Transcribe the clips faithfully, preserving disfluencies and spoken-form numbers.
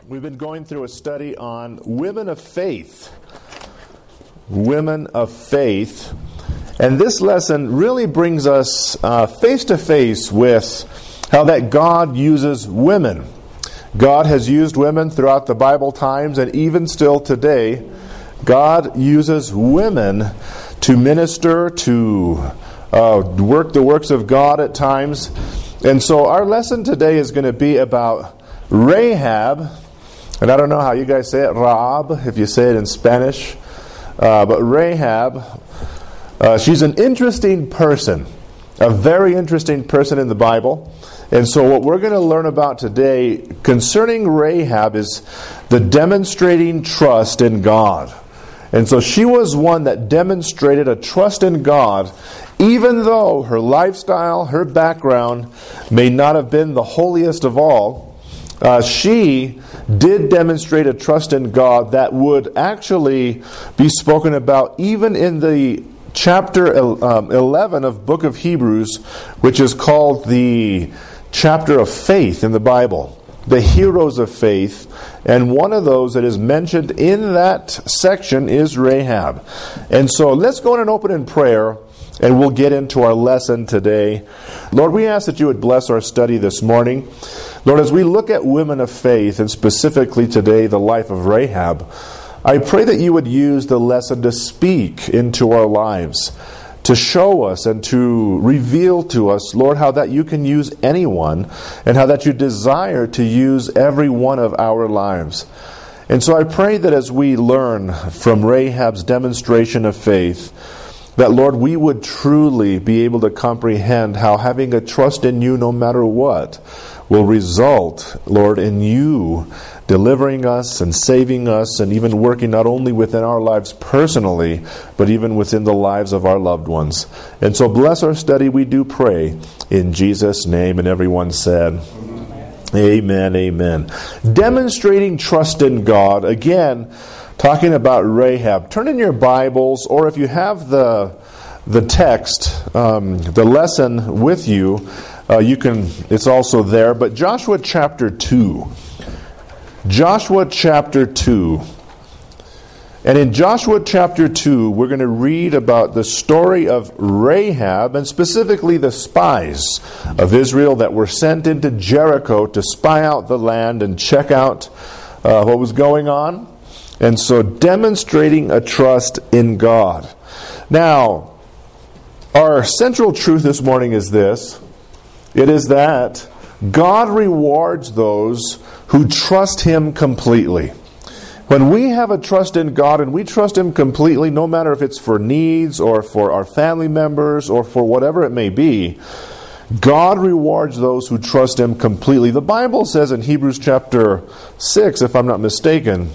We've been going through a study on women of faith. Women of faith. And this lesson really brings us uh, face to face with how that God uses women. God has used women throughout the Bible times, and even still today, God uses women to minister, to uh, work the works of God at times. And so our lesson today is going to be about Rahab. And I don't know how you guys say it, Raab, if you say it in Spanish. Uh, but Rahab, uh, she's an interesting person, a very interesting person in the Bible. And so what we're going to learn about today concerning Rahab is the demonstrating trust in God. And so she was one that demonstrated a trust in God, even though her lifestyle, her background may not have been the holiest of all. Uh, she did demonstrate a trust in God that would actually be spoken about even in the chapter eleven of Book of Hebrews, which is called the chapter of faith in the Bible, the heroes of faith. And one of those that is mentioned in that section is Rahab. And so let's go in and open in prayer, and we'll get into our lesson today. Lord, we ask that you would bless our study this morning. Lord, as we look at women of faith, and specifically today the life of Rahab, I pray that you would use the lesson to speak into our lives, to show us and to reveal to us, Lord, how that you can use anyone, and how that you desire to use every one of our lives. And so I pray that as we learn from Rahab's demonstration of faith, that, Lord, we would truly be able to comprehend how having a trust in you no matter what will result, Lord, in you delivering us and saving us and even working not only within our lives personally, but even within the lives of our loved ones. And so bless our study, we do pray, in Jesus' name. And everyone said, Amen, amen. Demonstrating trust in God. Again, talking about Rahab. Turn in your Bibles, or if you have the the text, um, the lesson with you, uh, you can. It's also there. But Joshua chapter two. Joshua chapter two. And in Joshua chapter two, we're going to read about the story of Rahab, and specifically the spies of Israel that were sent into Jericho to spy out the land and check out uh, what was going on. And so demonstrating a trust in God. Now, our central truth this morning is this. It is that God rewards those who trust Him completely. When we have a trust in God and we trust Him completely, no matter if it's for needs or for our family members or for whatever it may be, God rewards those who trust Him completely. The Bible says in Hebrews chapter six, if I'm not mistaken,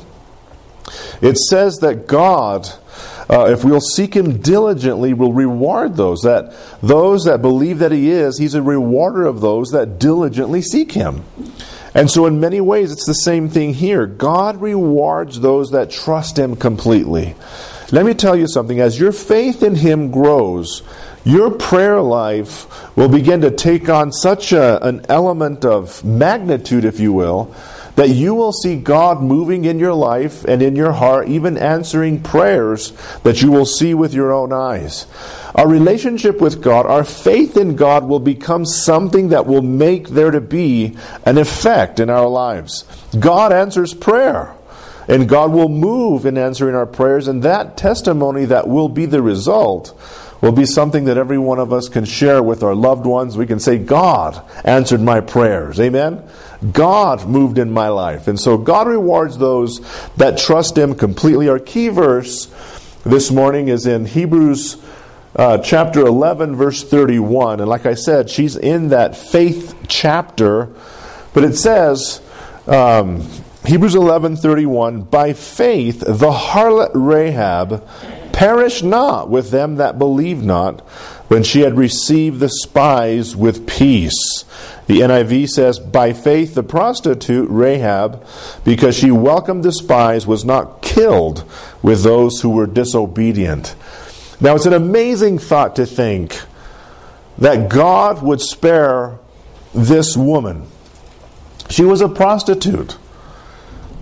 it says that God, uh, if we'll seek Him diligently, will reward those. That those that believe that He is, He's a rewarder of those that diligently seek Him. And so in many ways, it's the same thing here. God rewards those that trust Him completely. Let me tell you something. As your faith in Him grows, your prayer life will begin to take on such a, an element of magnitude, if you will, that you will see God moving in your life and in your heart, even answering prayers that you will see with your own eyes. Our relationship with God, our faith in God will become something that will make there to be an effect in our lives. God answers prayer, and God will move in answering our prayers, and that testimony that will be the result will be something that every one of us can share with our loved ones. We can say, God answered my prayers. Amen? God moved in my life. And so God rewards those that trust Him completely. Our key verse this morning is in Hebrews uh, chapter eleven, verse thirty-one. And like I said, she's in that faith chapter. But it says, um, Hebrews eleven thirty-one, by faith the harlot Rahab perished not with them that believed not, when she had received the spies with peace. The N I V says, by faith the prostitute Rahab, because she welcomed the spies, was not killed with those who were disobedient. Now it's an amazing thought to think that God would spare this woman. She was a prostitute.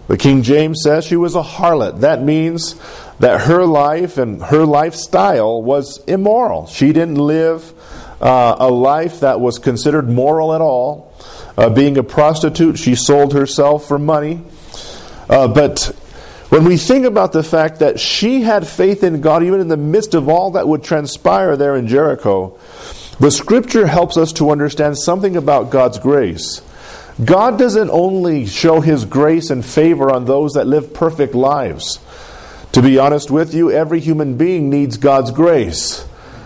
The King James says she was a harlot. That means that her life and her lifestyle was immoral. She didn't live uh, a life that was considered moral at all. Uh, being a prostitute, she sold herself for money. Uh, but when we think about the fact that she had faith in God even in the midst of all that would transpire there in Jericho, the Scripture helps us to understand something about God's grace. God doesn't only show His grace and favor on those that live perfect lives. To be honest with you, every human being needs God's grace.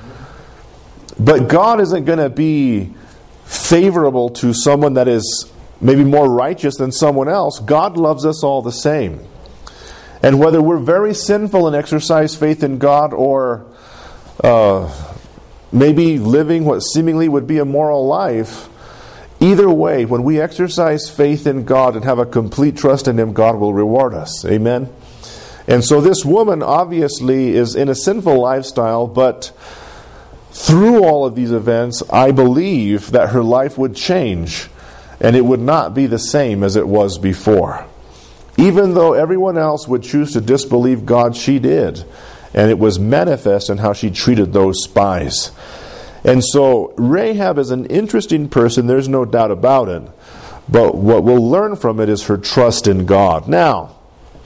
But God isn't going to be favorable to someone that is maybe more righteous than someone else. God loves us all the same. And whether we're very sinful and exercise faith in God, or uh, maybe living what seemingly would be a moral life, either way, when we exercise faith in God and have a complete trust in Him, God will reward us. Amen? And so this woman obviously is in a sinful lifestyle, but through all of these events, I believe that her life would change, and it would not be the same as it was before. Even though everyone else would choose to disbelieve God, she did. And it was manifest in how she treated those spies. And so Rahab is an interesting person, there's no doubt about it. But what we'll learn from it is her trust in God. Now,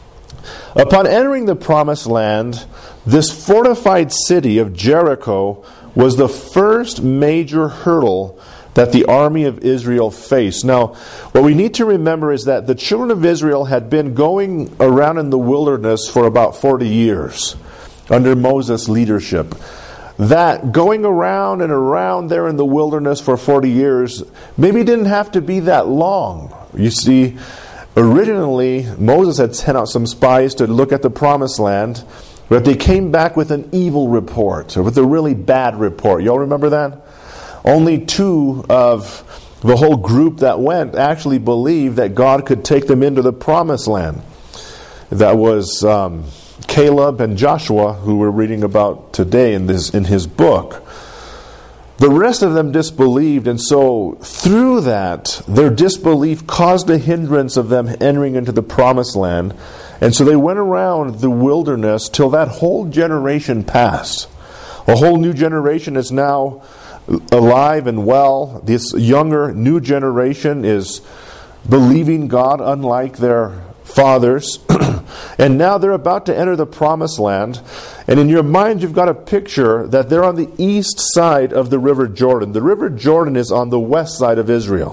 upon entering the promised land, this fortified city of Jericho was the first major hurdle that the army of Israel faced. Now, what we need to remember is that the children of Israel had been going around in the wilderness for about forty years under Moses' leadership. That going around and around there in the wilderness for forty years maybe didn't have to be that long. You see, originally Moses had sent out some spies to look at the promised land, but they came back with an evil report, or with a really bad report. Y'all remember that? Only two of the whole group that went actually believed that God could take them into the promised land. That was um, Caleb and Joshua, who we're reading about today in this in his book. The rest of them disbelieved, and so through that, their disbelief caused a hindrance of them entering into the promised land. And so they went around the wilderness till that whole generation passed. A whole new generation is now alive and well. This younger, new generation is believing God unlike their fathers. And now they're about to enter the promised land. And in your mind, you've got a picture that they're on the east side of the River Jordan. The River Jordan is on the west side of Israel.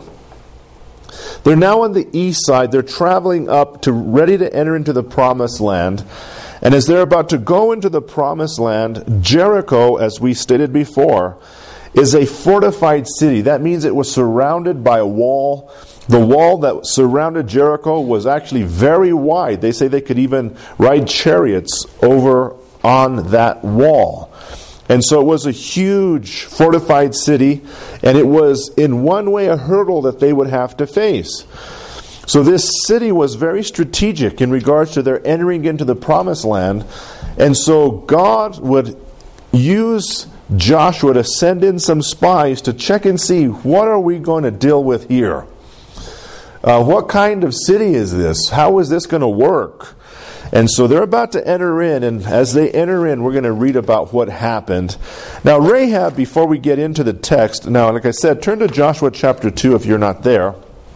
They're now on the east side. They're traveling up to ready to enter into the promised land. And as they're about to go into the promised land, Jericho, as we stated before, is a fortified city. That means it was surrounded by a wall. The wall that surrounded Jericho was actually very wide. They say they could even ride chariots over on that wall. And so it was a huge fortified city, and it was in one way a hurdle that they would have to face. So this city was very strategic in regards to their entering into the promised land. And so God would use Joshua to send in some spies to check and see, what are we going to deal with here? Uh, what kind of city is this? How is this going to work? And so they're about to enter in, and as they enter in, we're going to read about what happened. Now, Rahab, before we get into the text, now, like I said, turn to Joshua chapter two if you're not there.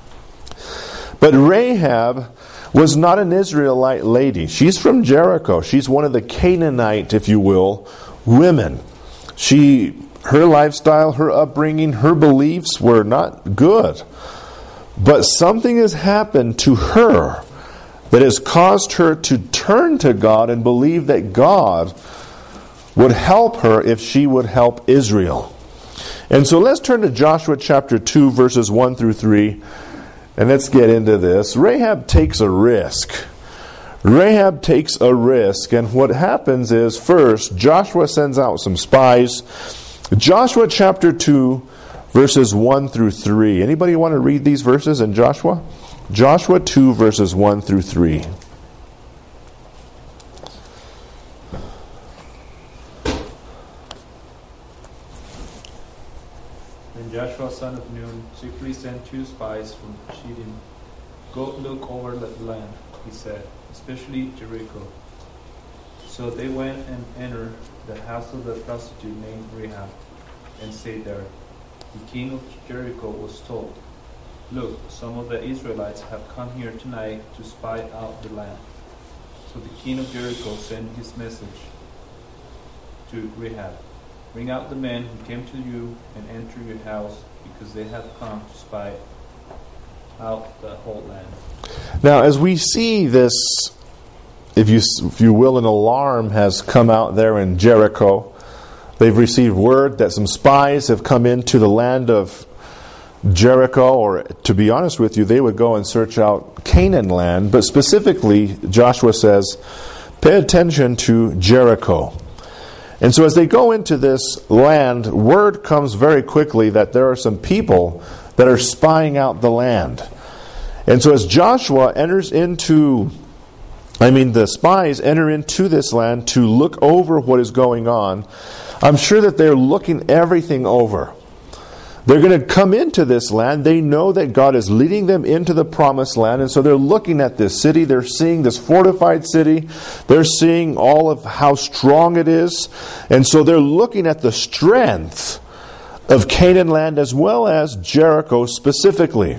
But Rahab was not an Israelite lady. She's from Jericho. She's one of the Canaanite, if you will, women. She, her lifestyle, her upbringing, her beliefs were not good. But something has happened to her that has caused her to turn to God and believe that God would help her if she would help Israel. And so let's turn to Joshua chapter two, verses one through three, and let's get into this. Rahab takes a risk. Rahab takes a risk, and what happens is, first, Joshua sends out some spies. Joshua chapter two, verses one through three. Anybody want to read these verses in Joshua? Joshua two, verses one through three. Then Joshua son of Nun secretly sent two spies from Shittim "Go look over the land," he said, "especially Jericho." So they went and entered the house of the prostitute named Rahab and stayed there. The king of Jericho was told, "Look, some of the Israelites have come here tonight to spy out the land." So the king of Jericho sent his message to Rahab, "Bring out the men who came to you and enter your house, because they have come to spy out the whole land." Now, as we see this, if you if you will, an alarm has come out there in Jericho. They've received word that some spies have come into the land of Jericho, or to be honest with you, they would go and search out Canaan land. But specifically, Joshua says, pay attention to Jericho. And so as they go into this land, word comes very quickly that there are some people that are spying out the land. And so as Joshua enters into, I mean the spies enter into this land to look over what is going on, I'm sure that they're looking everything over. They're going to come into this land. They know that God is leading them into the promised land. And so they're looking at this city. They're seeing this fortified city. They're seeing all of how strong it is. And so they're looking at the strength of Canaan land as well as Jericho specifically.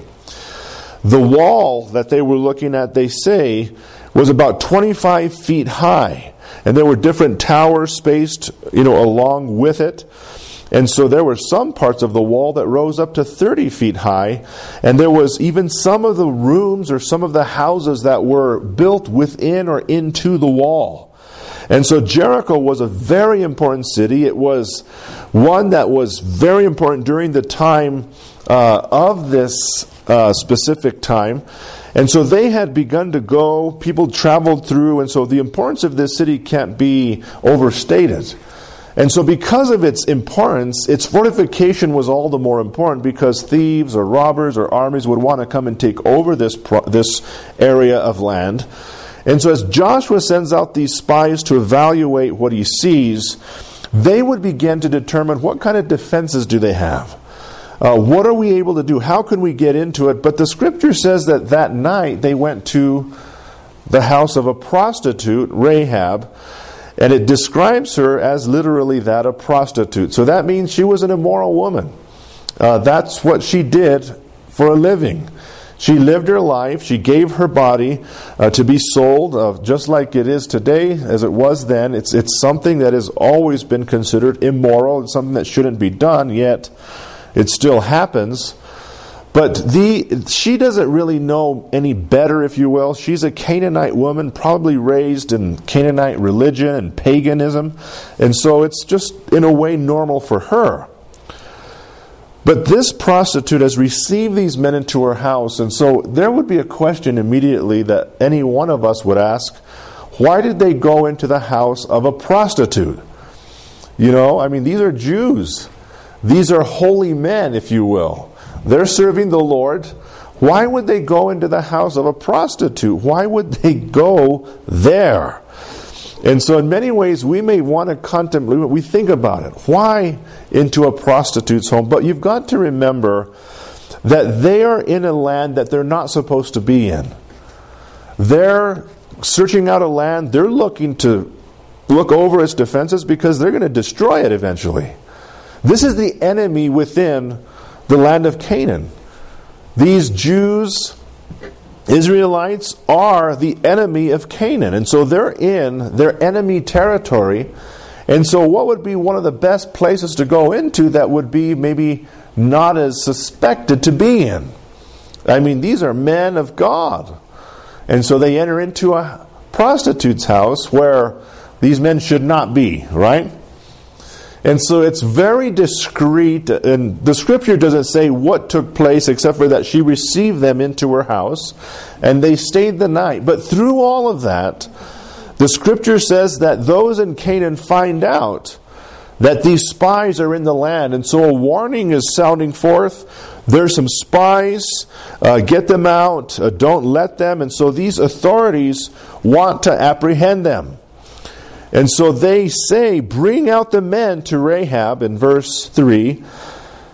The wall that they were looking at, they say, was about twenty-five feet high. And there were different towers spaced, you know, along with it. And so there were some parts of the wall that rose up to thirty feet high. And there was even some of the rooms or some of the houses that were built within or into the wall. And so Jericho was a very important city. It was one that was very important during the time uh, of this uh, specific time. And so they had begun to go, people traveled through, and so the importance of this city can't be overstated. And so because of its importance, its fortification was all the more important, because thieves or robbers or armies would want to come and take over this pro- this area of land. And so as Joshua sends out these spies to evaluate what he sees, they would begin to determine what kind of defenses do they have. Uh, what are we able to do? How can we get into it? But the scripture says that that night they went to the house of a prostitute, Rahab, and it describes her as literally that, a prostitute. So that means she was an immoral woman. Uh, that's what she did for a living. She lived her life. She gave her body uh, to be sold, uh, just like it is today, as it was then. It's it's something that has always been considered immoral. It's something that shouldn't be done, yet it still happens. But the she doesn't really know any better, if you will. She's a Canaanite woman, probably raised in Canaanite religion and paganism. And so it's just, in a way, normal for her. But this prostitute has received these men into her house. And so there would be a question immediately that any one of us would ask, why did they go into the house of a prostitute? You know, I mean, these are Jews. These are holy men, if you will. They're serving the Lord. Why would they go into the house of a prostitute? Why would they go there? And so in many ways we may want to contemplate, we think about it. Why into a prostitute's home? But you've got to remember that they are in a land that they're not supposed to be in. They're searching out a land. They're looking to look over its defenses because they're going to destroy it eventually. This is the enemy within the land of Canaan. These Jews, Israelites, are the enemy of Canaan. And so they're in their enemy territory. And so what would be one of the best places to go into that would be maybe not as suspected to be in? I mean, these are men of God. And so they enter into a prostitute's house where these men should not be, right? And so it's very discreet, and the scripture doesn't say what took place except for that she received them into her house and they stayed the night. But through all of that, the scripture says that those in Canaan find out that these spies are in the land, and so a warning is sounding forth. There's some spies, uh, get them out, uh, don't let them. And so these authorities want to apprehend them. And so they say, bring out the men to Rahab, in verse three,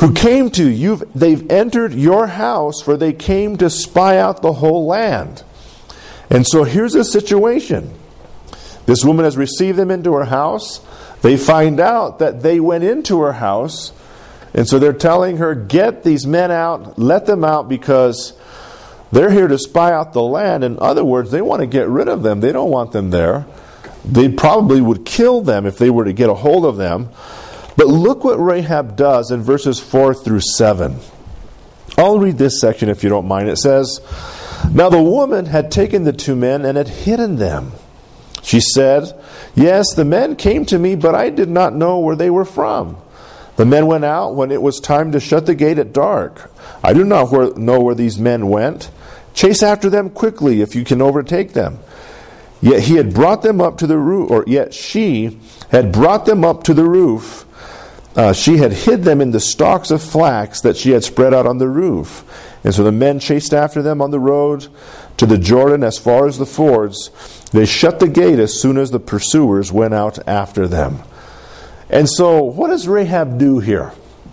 who came to you. They've entered your house, for they came to spy out the whole land. And so here's the situation. This woman has received them into her house. They find out that they went into her house. And so they're telling her, get these men out, let them out, because they're here to spy out the land. In other words, they want to get rid of them. They don't want them there. They probably would kill them if they were to get a hold of them. But look what Rahab does in verses four through seven. I'll read this section if you don't mind. It says, now the woman had taken the two men and had hidden them. She said, yes, the men came to me, but I did not know where they were from. The men went out when it was time to shut the gate at dark. I do not know where these men went. Chase after them quickly if you can overtake them. Yet he had brought them up to the roof, or yet she had brought them up to the roof. Uh, she had hid them in the stalks of flax that she had spread out on the roof. And so the men chased after them on the road to the Jordan as far as the fords. They shut the gate as soon as the pursuers went out after them. And so, what does Rahab do here?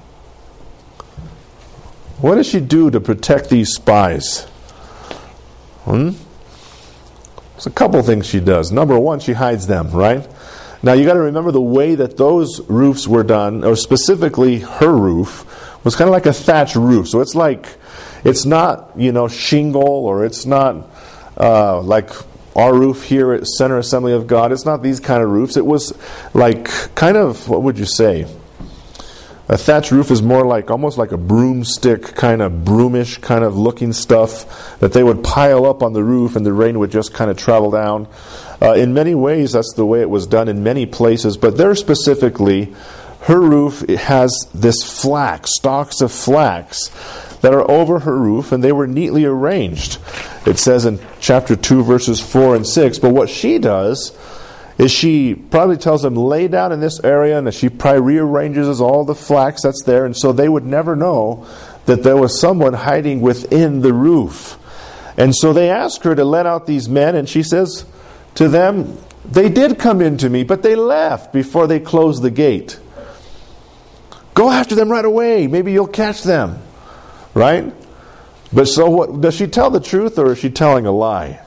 What does she do to protect these spies? Hmm? There's a couple things she does. Number one, she hides them, right? Now, you got to remember the way that those roofs were done, or specifically her roof, was kind of like a thatch roof. So it's like, it's not, you know, shingle, or it's not uh, like our roof here at Center Assembly of God. It's not these kind of roofs. It was like kind of, what would you say? A thatch roof is more like, almost like a broomstick, kind of broomish kind of looking stuff that they would pile up on the roof, and the rain would just kind of travel down. Uh, in many ways, that's the way it was done in many places. But there specifically, her roof has this flax, stalks of flax, that are over her roof, and they were neatly arranged. It says in chapter two, verses four and six. But what she does is she probably tells them, lay down in this area, and she probably rearranges all the flax that's there, and so they would never know that there was someone hiding within the roof. And so they ask her to let out these men, and she says to them, they did come into me, but they left before they closed the gate. Go after them right away. Maybe you'll catch them. Right? But so what? Does she tell the truth, or is she telling a lie?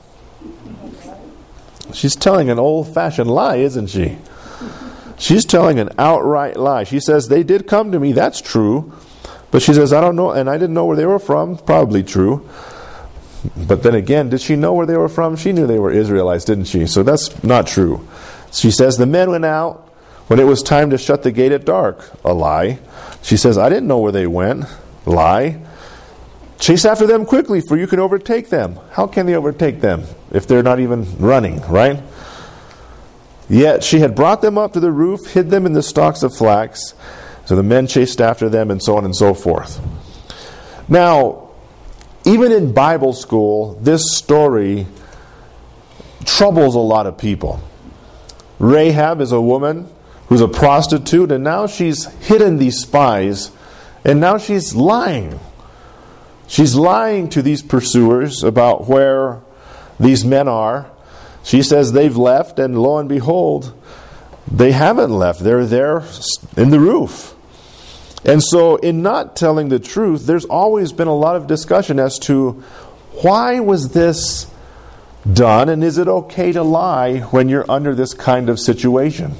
She's telling an old-fashioned lie, isn't she? She's telling an outright lie. She says, they did come to me, that's true. But she says, I don't know, and I didn't know where they were from. Probably true. But then again, did she know where they were from? She knew they were Israelites, didn't she? So that's not true. She says, the men went out when it was time to shut the gate at dark. A lie. She says, I didn't know where they went. Lie. Chase after them quickly, for you can overtake them. How can they overtake them if they're not even running, right? Yet she had brought them up to the roof, hid them in the stalks of flax. So the men chased after them, and so on and so forth. Now, even in Bible school, this story troubles a lot of people. Rahab is a woman who's a prostitute, and now she's hidden these spies, and now she's lying. She's lying to these pursuers about where these men are. She says they've left, and lo and behold, they haven't left. They're there in the roof. And so in not telling the truth, there's always been a lot of discussion as to why was this done, and is it okay to lie when you're under this kind of situation?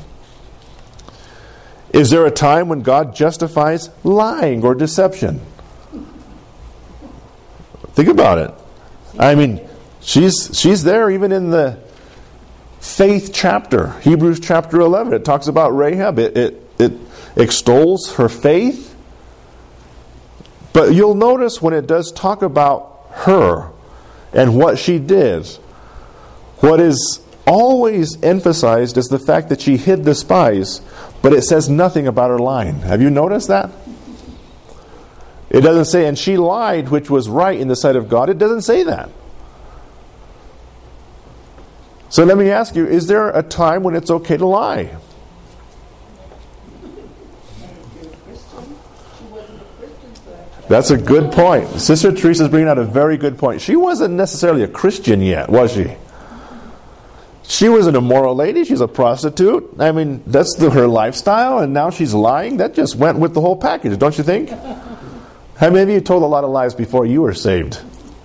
Is there a time when God justifies lying or deception? Think about it. I mean, she's she's there even in the faith chapter, Hebrews chapter eleven. It talks about Rahab. It, it, it extols her faith. But you'll notice when it does talk about her and what she did, what is always emphasized is the fact that she hid the spies, but it says nothing about her lying. Have you noticed that? It doesn't say, and she lied, which was right in the sight of God. It doesn't say that. So let me ask you, is there a time when it's okay to lie? That's a good point. Sister Teresa's bringing out a very good point. She wasn't necessarily a Christian yet, was she? She was an immoral lady. She's a prostitute. I mean, that's the, her lifestyle, and now she's lying. That just went with the whole package, don't you think? How many of you told a lot of lies before you were saved?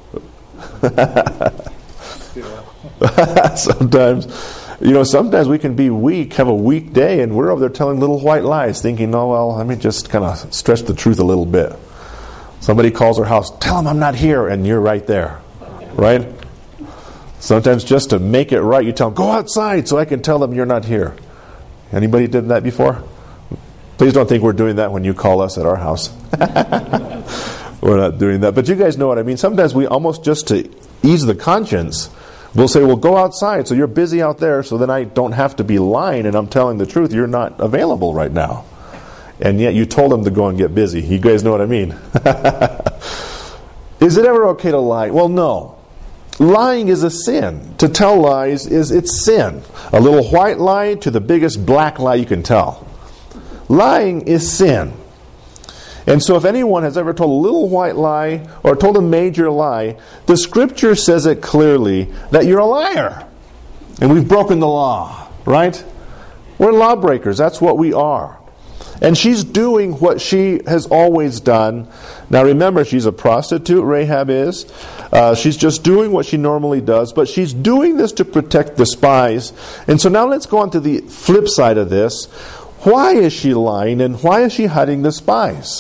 Sometimes, you know, sometimes we can be weak, have a weak day, and we're over there telling little white lies, thinking, oh, well, let me just kind of stretch the truth a little bit. Somebody calls our house, tell them I'm not here, and you're right there, right? Sometimes just to make it right, you tell them, go outside so I can tell them you're not here. Anybody did that before? Please don't think we're doing that when you call us at our house. We're not doing that. But you guys know what I mean. Sometimes we almost just to ease the conscience, we'll say, well, go outside so you're busy out there so then I don't have to be lying and I'm telling the truth. You're not available right now. And yet you told them to go and get busy. You guys know what I mean. Is it ever okay to lie? Well, no. Lying is a sin. To tell lies is it's sin. A little white lie to the biggest black lie you can tell. Lying is sin. And so if anyone has ever told a little white lie or told a major lie, the Scripture says it clearly that you're a liar. And we've broken the law, right? We're lawbreakers. That's what we are. And she's doing what she has always done. Now remember, she's a prostitute, Rahab is. Uh, she's just doing what she normally does, but she's doing this to protect the spies. And so now let's go on to the flip side of this. Why is she lying and why is she hiding the spies?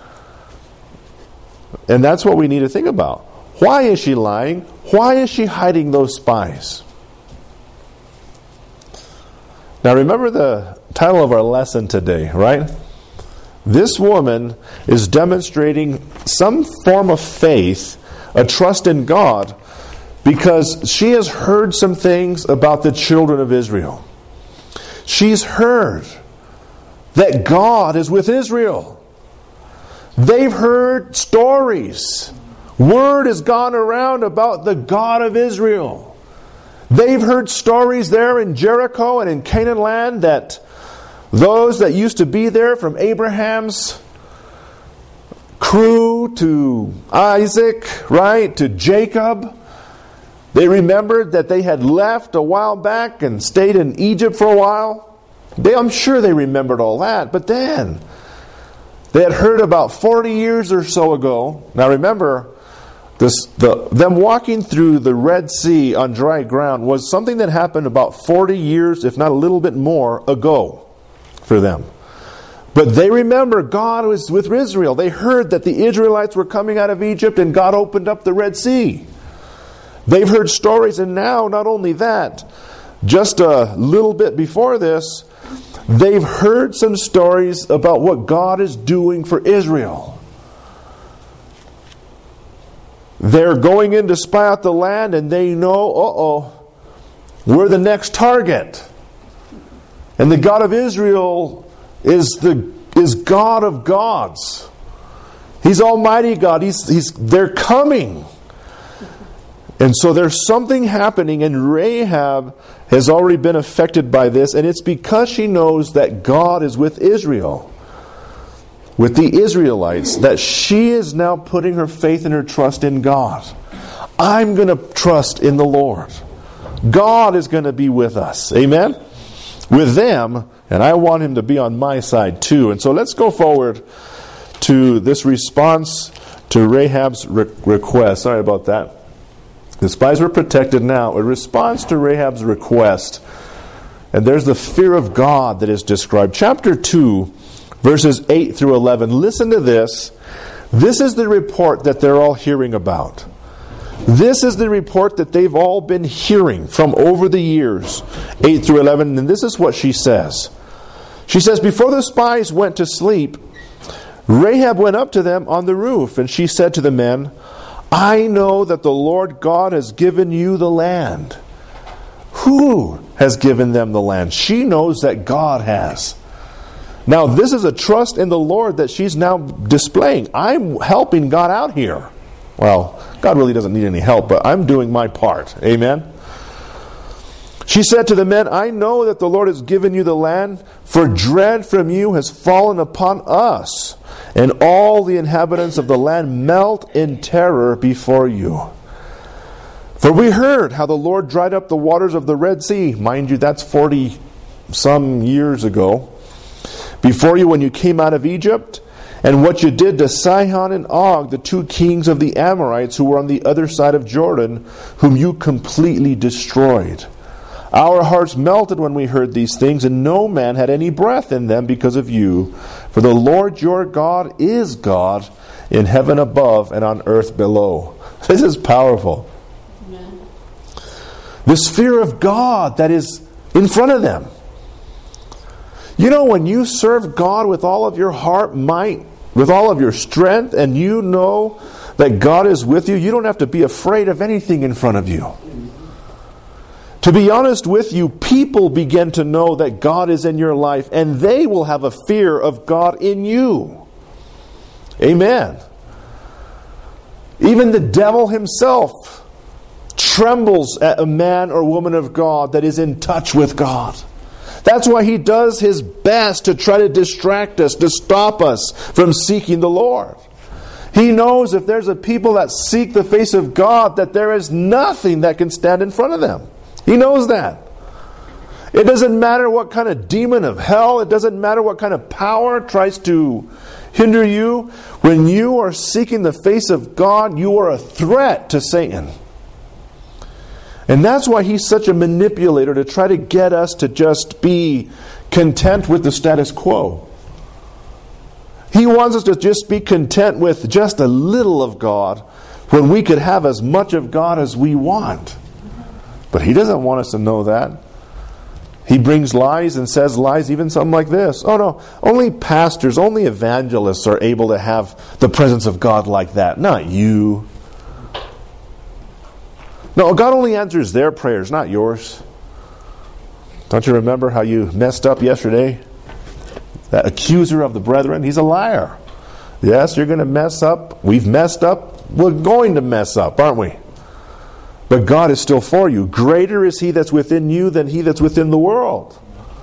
And that's what we need to think about. Why is she lying? Why is she hiding those spies? Now remember the title of our lesson today, right? This woman is demonstrating some form of faith, a trust in God, because she has heard some things about the children of Israel. She's heard that God is with Israel. They've heard stories. Word has gone around about the God of Israel. They've heard stories there in Jericho and in Canaan land that those that used to be there, from Abraham's crew to Isaac, right, to Jacob, they remembered that they had left a while back and stayed in Egypt for a while. They, I'm sure they remembered all that. But then they had heard about forty years or so ago. Now remember, This, the, them walking through the Red Sea on dry ground was something that happened about forty years, if not a little bit more, ago for them. But they remember God was with Israel. They heard that the Israelites were coming out of Egypt and God opened up the Red Sea. They've heard stories, and now not only that, just a little bit before this, they've heard some stories about what God is doing for Israel. They're going in to spy out the land, and they know, uh-oh, we're the next target. And the God of Israel is the is God of gods. He's Almighty God. He's, he's, they're coming. And so there's something happening, and Rahab has already been affected by this, and it's because she knows that God is with Israel, with the Israelites, that she is now putting her faith and her trust in God. I'm going to trust in the Lord. God is going to be with us. Amen? With them, and I want Him to be on my side too. And so let's go forward to this response to Rahab's re- request. Sorry about that. The spies were protected now. A response to Rahab's request. And there's the fear of God that is described. Chapter two, verses eight through eleven. Listen to this. This is the report that they're all hearing about. This is the report that they've all been hearing from over the years. eight through eleven. And this is what she says. She says, before the spies went to sleep, Rahab went up to them on the roof, and she said to the men, I know that the Lord God has given you the land. Who has given them the land? She knows that God has. Now, this is a trust in the Lord that she's now displaying. I'm helping God out here. Well, God really doesn't need any help, but I'm doing my part. Amen? She said to the men, I know that the Lord has given you the land, for dread from you has fallen upon us, and all the inhabitants of the land melt in terror before you. For we heard how the Lord dried up the waters of the Red Sea. Mind you, that's forty some years ago. Before you when you came out of Egypt, and what you did to Sihon and Og, the two kings of the Amorites who were on the other side of Jordan, whom you completely destroyed. Our hearts melted when we heard these things, and no man had any breath in them because of you. For the Lord your God is God in heaven above and on earth below. This is powerful. Amen. This fear of God that is in front of them. You know, when you serve God with all of your heart, might, with all of your strength, and you know that God is with you, you don't have to be afraid of anything in front of you. To be honest with you, people begin to know that God is in your life, and they will have a fear of God in you. Amen. Even the devil himself trembles at a man or woman of God that is in touch with God. That's why he does his best to try to distract us, to stop us from seeking the Lord. He knows if there's a people that seek the face of God, that there is nothing that can stand in front of them. He knows that. It doesn't matter what kind of demon of hell, it doesn't matter what kind of power tries to hinder you. When you are seeking the face of God, you are a threat to Satan. And that's why he's such a manipulator, to try to get us to just be content with the status quo. He wants us to just be content with just a little of God when we could have as much of God as we want. But he doesn't want us to know that. He brings lies and says lies, even something like this. Oh no, only pastors, only evangelists are able to have the presence of God like that, not you. No, God only answers their prayers, not yours. Don't you remember how you messed up yesterday? That accuser of the brethren, he's a liar. Yes, you're going to mess up. We've messed up. We're going to mess up, aren't we? But God is still for you. Greater is He that's within you than he that's within the world.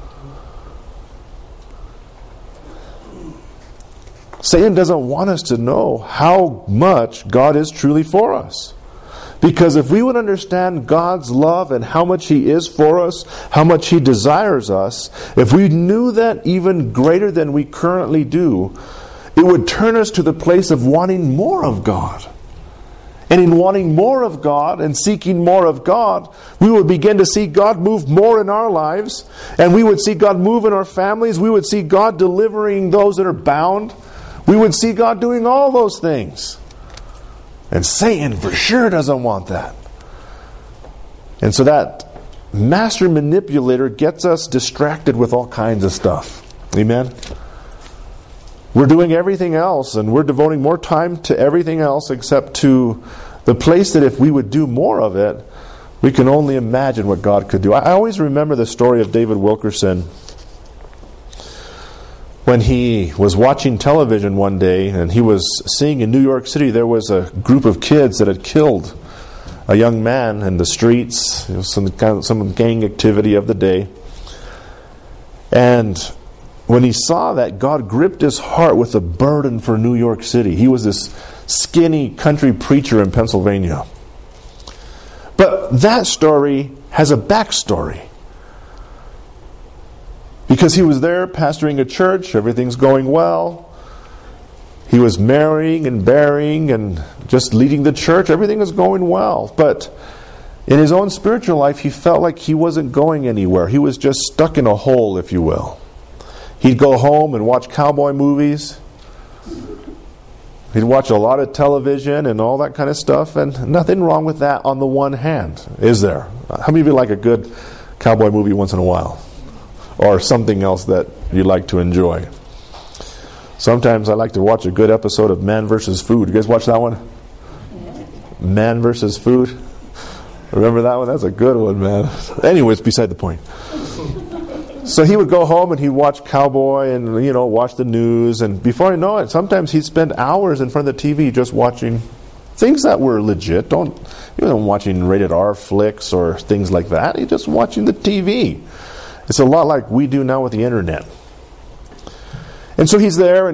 Satan doesn't want us to know how much God is truly for us. Because if we would understand God's love and how much He is for us, how much He desires us, if we knew that even greater than we currently do, it would turn us to the place of wanting more of God. And in wanting more of God and seeking more of God, we would begin to see God move more in our lives, and we would see God move in our families. We would see God delivering those that are bound. We would see God doing all those things. And Satan for sure doesn't want that. And so that master manipulator gets us distracted with all kinds of stuff. Amen? We're doing everything else, and we're devoting more time to everything else except to the place that if we would do more of it, we can only imagine what God could do. I always remember the story of David Wilkerson when he was watching television one day, and he was seeing in New York City there was a group of kids that had killed a young man in the streets. It was some kind of, some gang activity of the day. And when he saw that, God gripped his heart with a burden for New York City. He was this skinny country preacher in Pennsylvania. But that story has a backstory. Because he was there pastoring a church, everything's going well. He was marrying and bearing and just leading the church, everything was going well. But in his own spiritual life, he felt like he wasn't going anywhere. He was just stuck in a hole, if you will. He'd go home and watch cowboy movies. He'd watch a lot of television and all that kind of stuff, and nothing wrong with that on the one hand, is there? How many of you like a good cowboy movie once in a while? Or something else that you like to enjoy? Sometimes I like to watch a good episode of Man versus. Food. You guys watch that one? Man versus. Food. Remember that one? That's a good one, man. Anyways, beside the point. So he would go home and he'd watch cowboy and, you know, watch the news. And before I know it, sometimes he'd spend hours in front of the T V just watching things that were legit. Don't, you know, watching rated R flicks or things like that. He's just watching the T V. It's a lot like we do now with the internet. And so he's there, and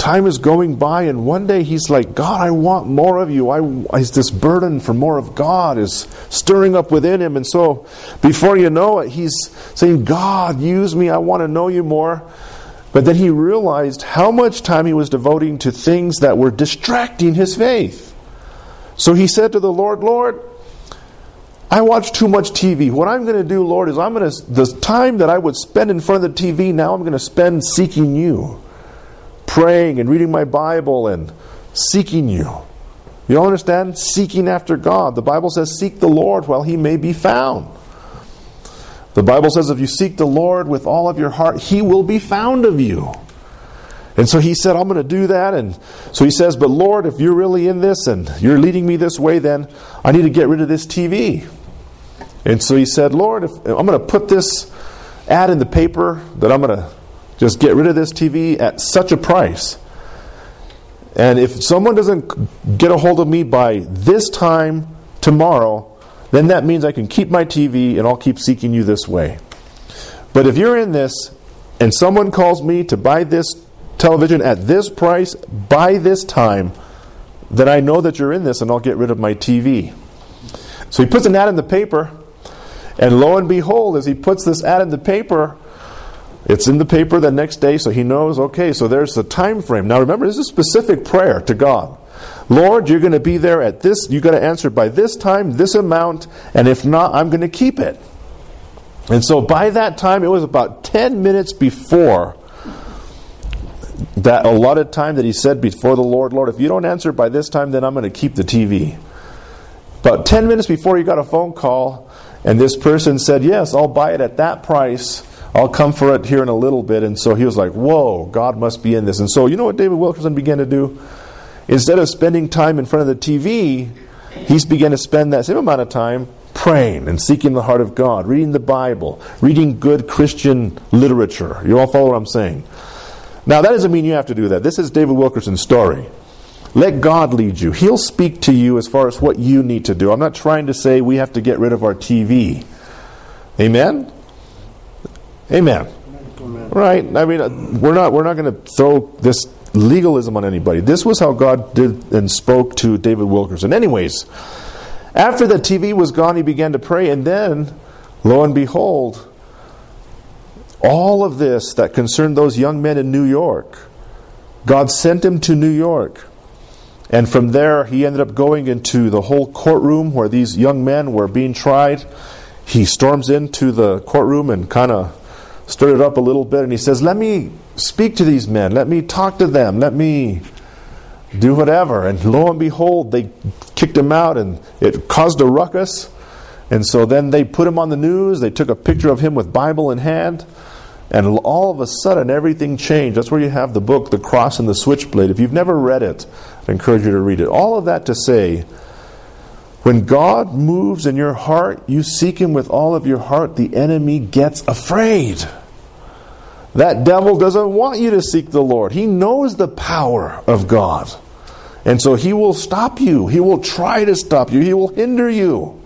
time is going by, and one day he's like, God, I want more of you. I, I this burden for more of God is stirring up within him. And so before you know it, he's saying, God, use me. I want to know you more. But then he realized how much time he was devoting to things that were distracting his faith. So he said to the Lord, Lord, I watch too much T V. What I'm going to do, Lord, is I'm going to, the time that I would spend in front of the T V, now I'm going to spend seeking you. Praying and reading my Bible and seeking you. You all understand? Seeking after God. The Bible says, seek the Lord while he may be found. The Bible says if you seek the Lord with all of your heart, he will be found of you. And so he said, I'm going to do that. And so he says, but Lord, if you're really in this and you're leading me this way, then I need to get rid of this T V. And so he said, Lord, if, I'm going to put this ad in the paper that I'm going to just get rid of this T V at such a price. And if someone doesn't get a hold of me by this time tomorrow, then that means I can keep my T V and I'll keep seeking you this way. But if you're in this and someone calls me to buy this television at this price by this time, then I know that you're in this and I'll get rid of my T V. So he puts an ad in the paper, and lo and behold, as he puts this ad in the paper, it's in the paper the next day, so he knows, okay, so there's a time frame. Now remember, this is a specific prayer to God. Lord, you're going to be there at this, you've got to answer by this time, this amount, and if not, I'm going to keep it. And so by that time, it was about ten minutes before that allotted time that he said before the Lord, Lord, if you don't answer by this time, then I'm going to keep the T V. About ten minutes before he got a phone call, and this person said, yes, I'll buy it at that price. I'll come for it here in a little bit. And so he was like, whoa, God must be in this. And so you know what David Wilkerson began to do? Instead of spending time in front of the T V, he's began to spend that same amount of time praying and seeking the heart of God, reading the Bible, reading good Christian literature. You all follow what I'm saying? Now, that doesn't mean you have to do that. This is David Wilkerson's story. Let God lead you. He'll speak to you as far as what you need to do. I'm not trying to say we have to get rid of our T V. Amen? Amen. Amen. Right? I mean, we're not we're not going to throw this legalism on anybody. This was how God did and spoke to David Wilkerson. Anyways, after the T V was gone, he began to pray, and then, lo and behold, all of this that concerned those young men in New York, God sent him to New York. And from there, he ended up going into the whole courtroom where these young men were being tried. He storms into the courtroom and kind of stirred it up a little bit, and he says, let me speak to these men. Let me talk to them. Let me do whatever. And lo and behold, they kicked him out, and it caused a ruckus. And so then they put him on the news. They took a picture of him with Bible in hand. And all of a sudden, everything changed. That's where you have the book, The Cross and the Switchblade. If you've never read it, I encourage you to read it. All of that to say, when God moves in your heart, you seek Him with all of your heart, the enemy gets afraid. That devil doesn't want you to seek the Lord. He knows the power of God. And so he will stop you. He will try to stop you. He will hinder you.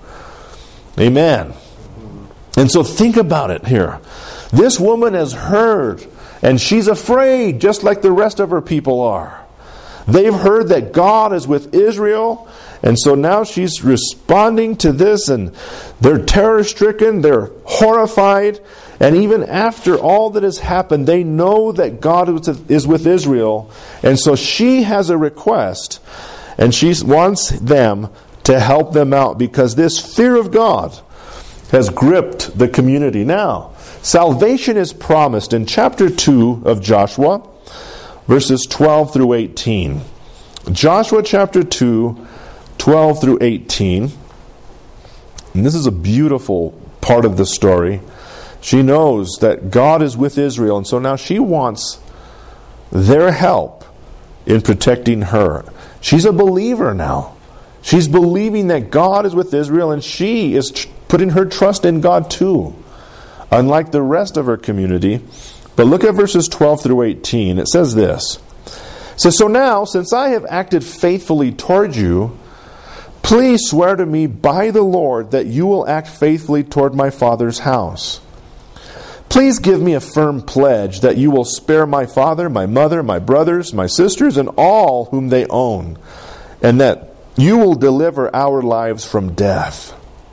Amen. And so think about it here. This woman has heard, and she's afraid, just like the rest of her people are. They've heard that God is with Israel, and so now she's responding to this, and they're terror-stricken, they're horrified, and even after all that has happened, they know that God is with Israel, and so she has a request, and she wants them to help them out, because this fear of God has gripped the community. Now, salvation is promised in chapter two of Joshua, verses twelve through eighteen. Joshua chapter two, twelve through eighteen. And this is a beautiful part of the story. She knows that God is with Israel, and so now she wants their help in protecting her. She's a believer now. She's believing that God is with Israel, and she is tr- putting her trust in God too, unlike the rest of her community. But look at verses twelve through eighteen. It says this. It says, so now, since I have acted faithfully toward you, please swear to me by the Lord that you will act faithfully toward my father's house. Please give me a firm pledge that you will spare my father, my mother, my brothers, my sisters, and all whom they own, and that you will deliver our lives from death."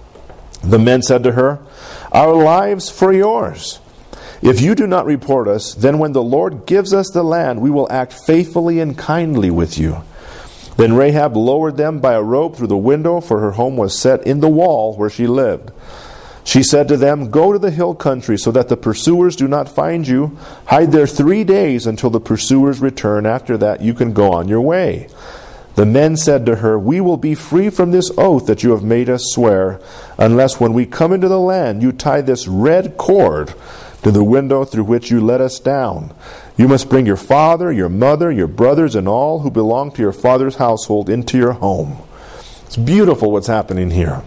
The men said to her, "Our lives for yours. If you do not report us, then when the Lord gives us the land, we will act faithfully and kindly with you." Then Rahab lowered them by a rope through the window, for her home was set in the wall where she lived. She said to them, "Go to the hill country so that the pursuers do not find you. Hide there three days until the pursuers return. After that you can go on your way." The men said to her, "We will be free from this oath that you have made us swear, unless when we come into the land you tie this red cord to the window through which you let us down. You must bring your father, your mother, your brothers, and all who belong to your father's household into your home." It's beautiful what's happening here.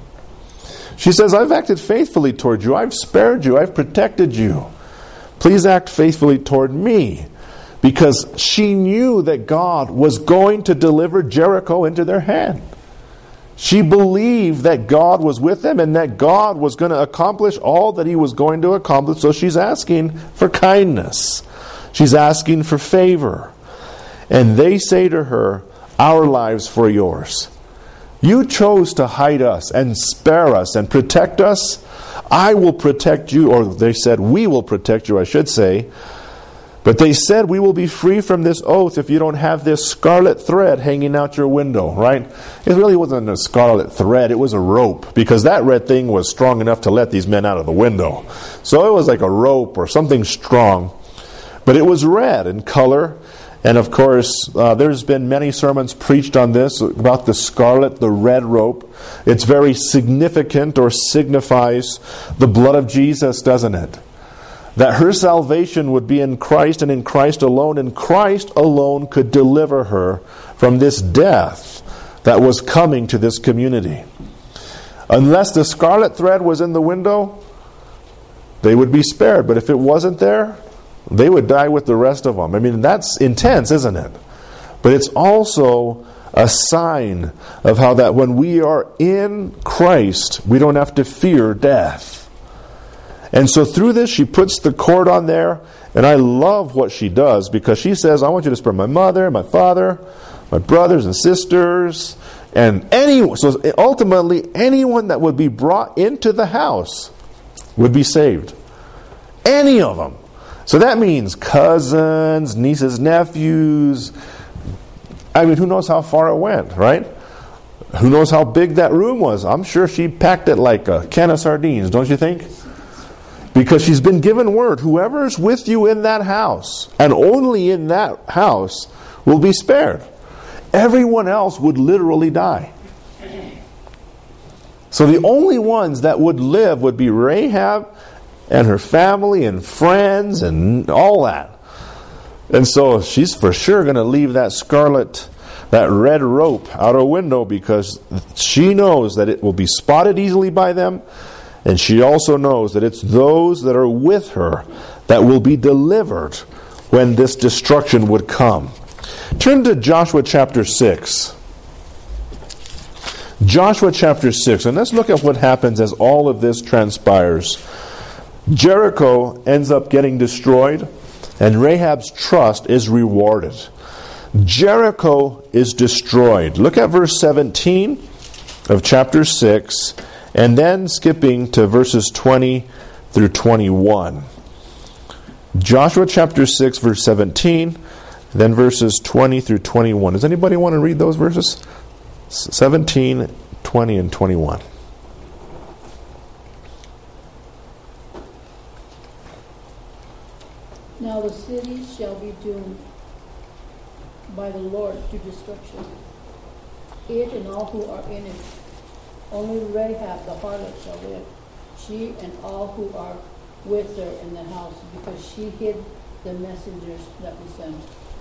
She says, "I've acted faithfully toward you. I've spared you. I've protected you. Please act faithfully toward me." Because she knew that God was going to deliver Jericho into their hand. She believed that God was with them and that God was going to accomplish all that He was going to accomplish. So she's asking for kindness. She's asking for favor. And they say to her, "Our lives for yours. You chose to hide us and spare us and protect us. I will protect you." Or they said, "We will protect you," I should say. But they said, "We will be free from this oath if you don't have this scarlet thread hanging out your window," right? It really wasn't a scarlet thread. It was a rope, because that red thing was strong enough to let these men out of the window. So it was like a rope or something strong. But it was red in color. And of course, uh, there's been many sermons preached on this, about the scarlet, the red rope. It's very significant, or signifies the blood of Jesus, doesn't it? That her salvation would be in Christ and in Christ alone, and Christ alone could deliver her from this death that was coming to this community. Unless the scarlet thread was in the window, they would be spared. But if it wasn't there, they would die with the rest of them. I mean, that's intense, isn't it? But it's also a sign of how that when we are in Christ, we don't have to fear death. And so through this, she puts the cord on there. And I love what she does, because she says, "I want you to spare my mother, my father, my brothers and sisters, and anyone." So ultimately, anyone that would be brought into the house would be saved. Any of them. So that means cousins, nieces, nephews. I mean, who knows how far it went, right? Who knows how big that room was? I'm sure she packed it like a can of sardines, don't you think? Because she's been given word, whoever's with you in that house, and only in that house, will be spared. Everyone else would literally die. So the only ones that would live would be Rahab and her family and friends and all that. And so she's for sure going to leave that scarlet, that red rope out her window, because she knows that it will be spotted easily by them. And she also knows that it's those that are with her that will be delivered when this destruction would come. Turn to Joshua chapter six. Joshua chapter six. And let's look at what happens as all of this transpires. Jericho ends up getting destroyed, and Rahab's trust is rewarded. Jericho is destroyed. Look at verse seventeen of chapter six, and then skipping to verses twenty through twenty-one. Joshua chapter six, verse seventeen, then verses twenty through twenty-one. Does anybody want to read those verses? seventeen, twenty, and twenty-one. Now the city shall be doomed by the Lord to destruction, it and all who are in it. Only Rahab the harlot shall live, she and all who are with her in the house, because she hid the messengers that we sent.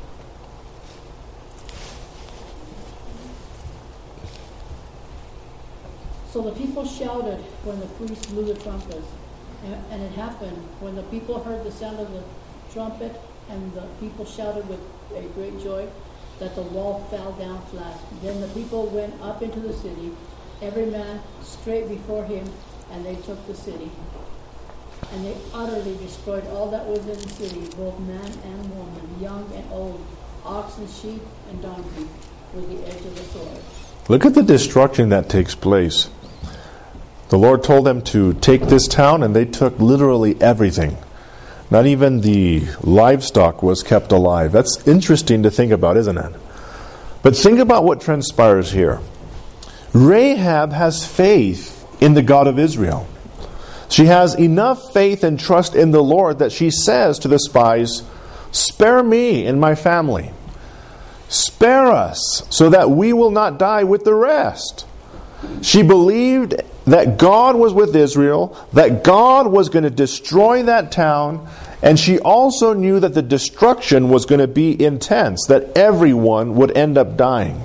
So the people shouted when the priest blew the trumpets. And it happened when the people heard the sound of the trumpet, and the people shouted with a great joy, that the wall fell down flat. Then the people went up into the city, every man straight before him, and they took the city. And they utterly destroyed all that was in the city, both man and woman, young and old, oxen, sheep, and donkey, with the edge of the sword. Look at the destruction that takes place. The Lord told them to take this town, and they took literally everything. Not even the livestock was kept alive. That's interesting to think about, isn't it? But think about what transpires here. Rahab has faith in the God of Israel. She has enough faith and trust in the Lord that she says to the spies, "Spare me and my family. Spare us so that we will not die with the rest." She believed that God was with Israel, that God was going to destroy that town, and she also knew that the destruction was going to be intense, that everyone would end up dying.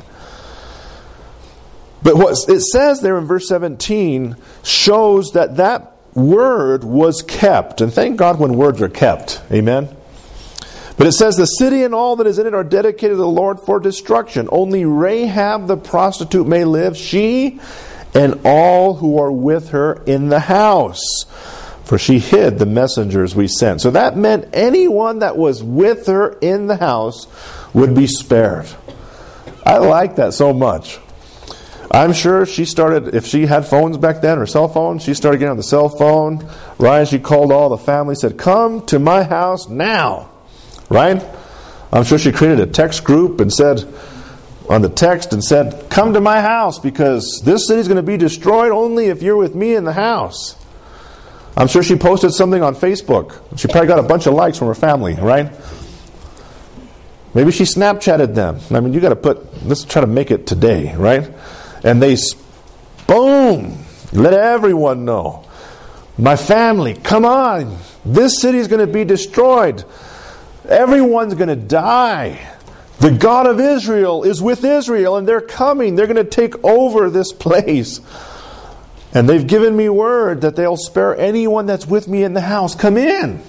But what it says there in verse seventeen shows that that word was kept. And thank God when words are kept. Amen? But it says, the city and all that is in it are dedicated to the Lord for destruction. Only Rahab the prostitute may live, she and all who are with her in the house. For she hid the messengers we sent. So that meant anyone that was with her in the house would be spared. I like that so much. I'm sure she started, if she had phones back then, or cell phones, she started getting on the cell phone. Right? She called all the family, said, "Come to my house now." Right? I'm sure she created a text group and said, on the text, and said, "Come to my house because this city's going to be destroyed only if you're with me in the house." I'm sure she posted something on Facebook. She probably got a bunch of likes from her family, right? Maybe she Snapchatted them. I mean, you got to put, let's try to make it today, right? And they, boom, let everyone know. My family, come on. This city is going to be destroyed. Everyone's going to die. The God of Israel is with Israel, and they're coming. They're going to take over this place. And they've given me word that they'll spare anyone that's with me in the house. Come in.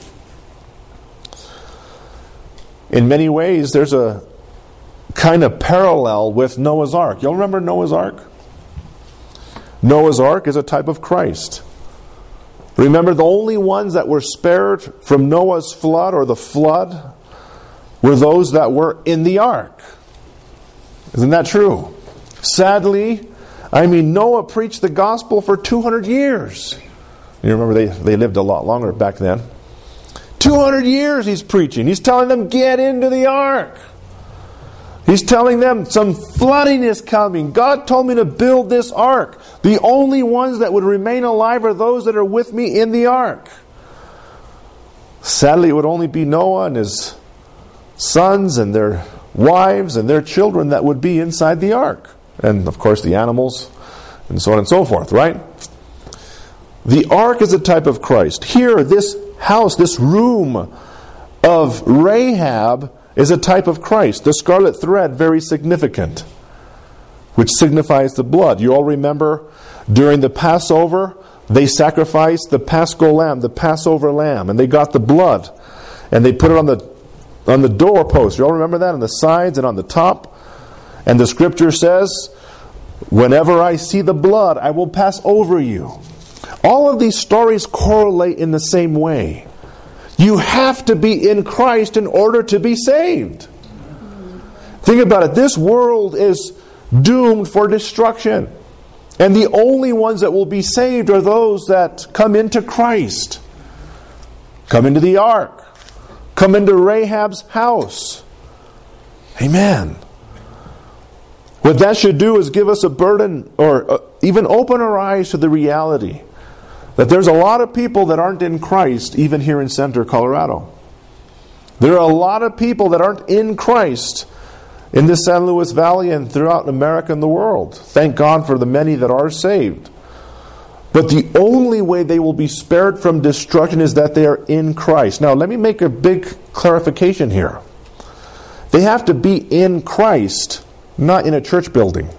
In many ways, there's a kind of parallel with Noah's Ark. Y'all remember Noah's Ark? Noah's Ark is a type of Christ. Remember, the only ones that were spared from Noah's flood or the flood were those that were in the ark. Isn't that true? Sadly, I mean, Noah preached the gospel for two hundred years. You remember they, they lived a lot longer back then. two hundred years he's preaching. He's telling them, get into the ark. He's telling them some flooding is coming. God told me to build this ark. The only ones that would remain alive are those that are with me in the ark. Sadly, it would only be Noah and his sons and their wives and their children that would be inside the ark. And, of course, the animals and so on and so forth, right? The ark is a type of Christ. Here, this house, this room of Rahab is a type of Christ. The scarlet thread, very significant, which signifies the blood. You all remember during the Passover, they sacrificed the Paschal lamb, the Passover lamb, and they got the blood, and they put it on the on the doorpost. You all remember that? On the sides and on the top. And the scripture says, whenever I see the blood, I will pass over you. All of these stories correlate in the same way. You have to be in Christ in order to be saved. Think about it. This world is doomed for destruction. And the only ones that will be saved are those that come into Christ. Come into the ark. Come into Rahab's house. Amen. What that should do is give us a burden, or uh, even open our eyes to the reality that there's a lot of people that aren't in Christ, even here in Center, Colorado. There are a lot of people that aren't in Christ in the San Luis Valley and throughout America and the world. Thank God for the many that are saved. But the only way they will be spared from destruction is that they are in Christ. Now, let me make a big clarification here. They have to be in Christ, not in a church building.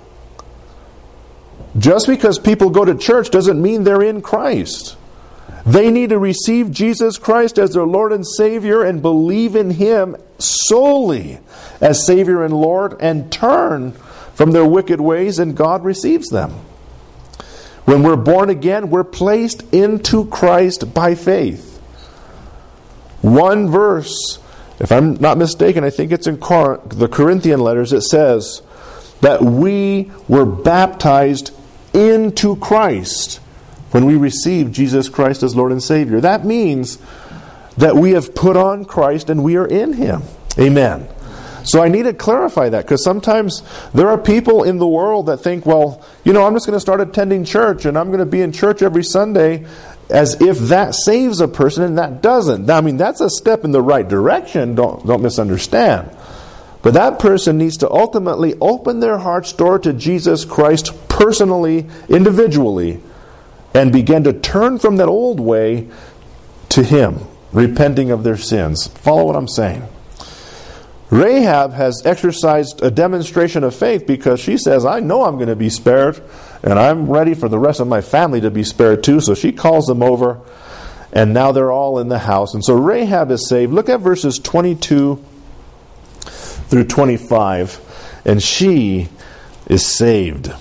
Just because people go to church doesn't mean they're in Christ. They need to receive Jesus Christ as their Lord and Savior and believe in Him solely as Savior and Lord and turn from their wicked ways, and God receives them. When we're born again, we're placed into Christ by faith. One verse, if I'm not mistaken, I think it's in Cor- the Corinthian letters, it says that we were baptized into Christ when we received Jesus Christ as Lord and Savior. That means that we have put on Christ and we are in Him. Amen. So I need to clarify that, because sometimes there are people in the world that think, well, you know, I'm just going to start attending church and I'm going to be in church every Sunday, as if that saves a person, and that doesn't. I mean, that's a step in the right direction, don't, don't misunderstand. But that person needs to ultimately open their heart's door to Jesus Christ personally, individually, and begin to turn from that old way to Him, repenting of their sins. Follow what I'm saying? Rahab has exercised a demonstration of faith, because she says, I know I'm going to be spared, and I'm ready for the rest of my family to be spared too. So she calls them over, and now they're all in the house. And so Rahab is saved. Look at verses twenty-two through twenty-five, and she is saved.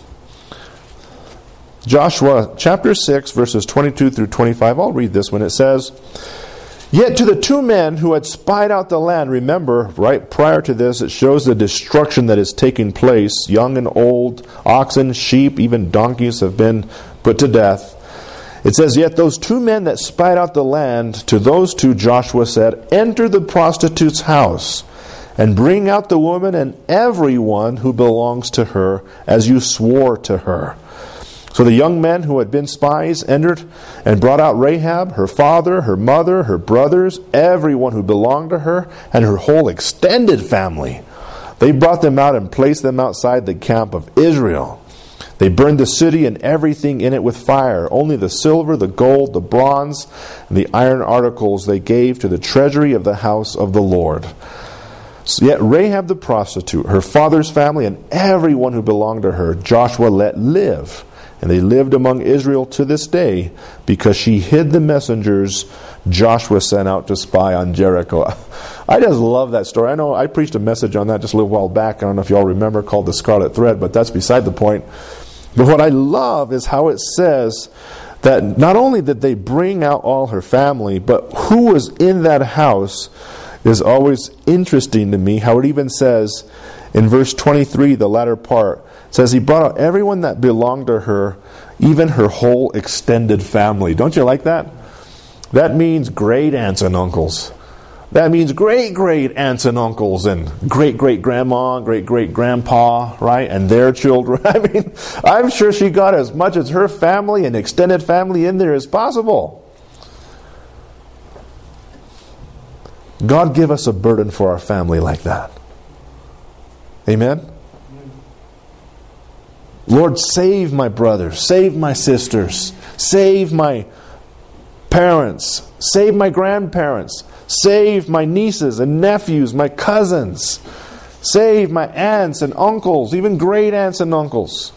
Joshua chapter six, verses twenty-two through twenty-five. I'll read this one. It says, Yet to the two men who had spied out the land, remember, right prior to this, it shows the destruction that is taking place. Young and old, oxen, sheep, even donkeys have been put to death. It says, Yet those two men that spied out the land, to those two Joshua said, Enter the prostitute's house, and bring out the woman and everyone who belongs to her, as you swore to her. So the young men who had been spies entered and brought out Rahab, her father, her mother, her brothers, everyone who belonged to her, and her whole extended family. They brought them out and placed them outside the camp of Israel. They burned the city and everything in it with fire. Only the silver, the gold, the bronze, and the iron articles they gave to the treasury of the house of the Lord. So yet Rahab the prostitute, her father's family, and everyone who belonged to her, Joshua let live. And they lived among Israel to this day, because she hid the messengers Joshua sent out to spy on Jericho. I just love that story. I know I preached a message on that just a little while back. I don't know if you all remember, called The Scarlet Thread, but that's beside the point. But what I love is how it says that not only did they bring out all her family, but who was in that house is always interesting to me. How it even says in verse twenty-three, the latter part, says he brought out everyone that belonged to her, even her whole extended family. Don't you like that? That means great aunts and uncles. That means great great aunts and uncles, and great great grandma, great great grandpa, right? And their children. I mean, I'm sure she got as much as her family and extended family in there as possible. God give us a burden for our family like that. Amen? Lord, save my brothers, save my sisters, save my parents, save my grandparents, save my nieces and nephews, my cousins, save my aunts and uncles, even great aunts and uncles.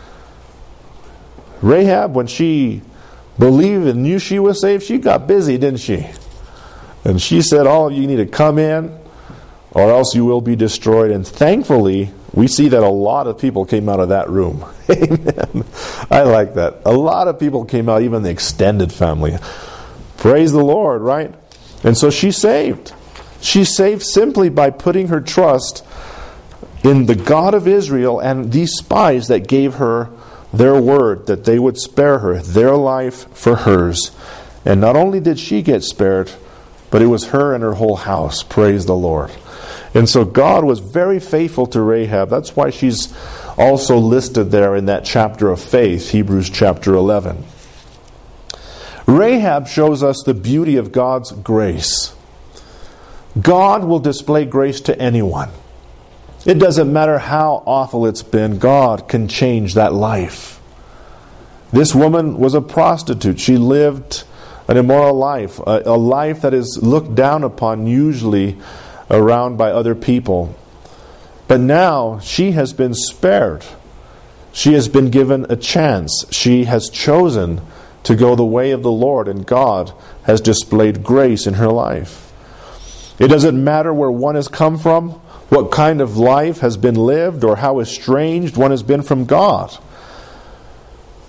Rahab, when she believed and knew she was saved, she got busy, didn't she? And she said, all of you need to come in, or else you will be destroyed. And thankfully, we see that a lot of people came out of that room. Amen. I like that. A lot of people came out, even the extended family. Praise the Lord, right? And so she's saved. She's saved simply by putting her trust in the God of Israel and these spies that gave her their word that they would spare her, their life for hers. And not only did she get spared, but it was her and her whole house. Praise the Lord. And so God was very faithful to Rahab. That's why she's also listed there in that chapter of faith, Hebrews chapter eleven. Rahab shows us the beauty of God's grace. God will display grace to anyone. It doesn't matter how awful it's been, God can change that life. This woman was a prostitute. She lived an immoral life, a, a life that is looked down upon usually around by other people. But now she has been spared. She has been given a chance. She has chosen to go the way of the Lord, and God has displayed grace in her life. It doesn't matter where one has come from, what kind of life has been lived, or how estranged one has been from God.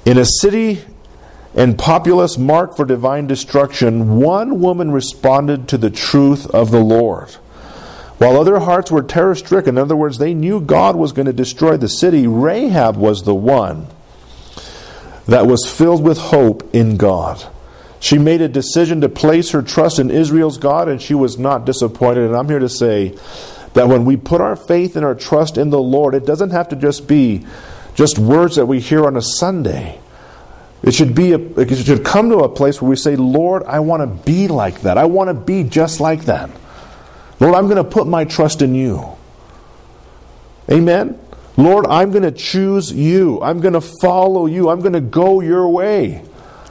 In a city and populace marked for divine destruction, one woman responded to the truth of the Lord. While other hearts were terror-stricken, in other words, they knew God was going to destroy the city, Rahab was the one that was filled with hope in God. She made a decision to place her trust in Israel's God, and she was not disappointed. And I'm here to say that when we put our faith and our trust in the Lord, it doesn't have to just be just words that we hear on a Sunday. It should be. A, it should come to a place where we say, Lord, I want to be like that. I want to be just like that. Lord, I'm going to put my trust in you. Amen? Lord, I'm going to choose you. I'm going to follow you. I'm going to go your way.